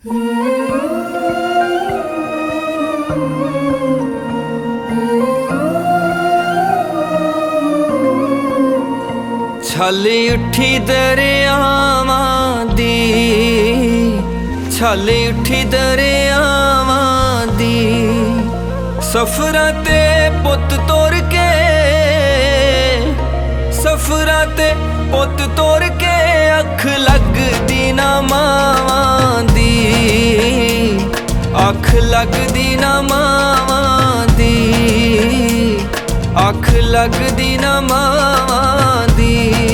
छल उठी दरियावां दी, छल उठी दरियावां दी, सफरां ते पुत तोर के, सफरां ते पुत तोर के अख लगदी ना मावां दी, अख लगदी ना मावां दी, अख लगदी ना मावां दी।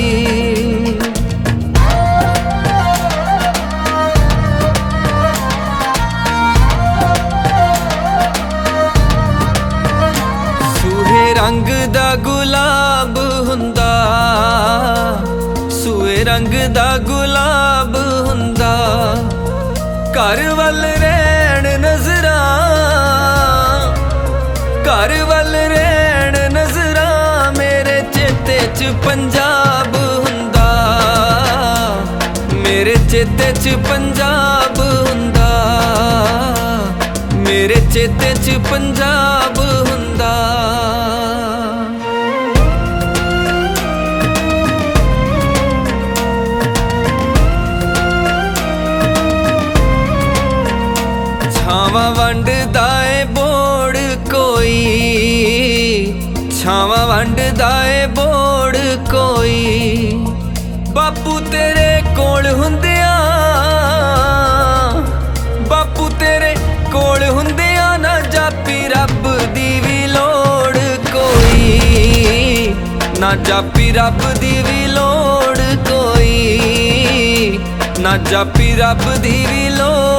सूहे रंग दा गुलाब हुंदा, सूहे रंग दा गुलाब हुंदा, घर वल रैण नजरां, घर वल रैण नजरां, मेरे चेते च पंजाब हुंदा, मेरे चेते च पंजाब हुंदा, मेरे चेते च पंजाब हुंदा। छावां वंडदा ए बोड़ कोई, छावां वंडदा ए बोड़ कोई, बापू तेरे कोल हुंदियां, बापू तेरे कोल हुंदियां, ना जापी रब दी भी लोड़ कोई, ना जापी रब दी भी लोड़ कोई, ना जापी रब दी भी लोड़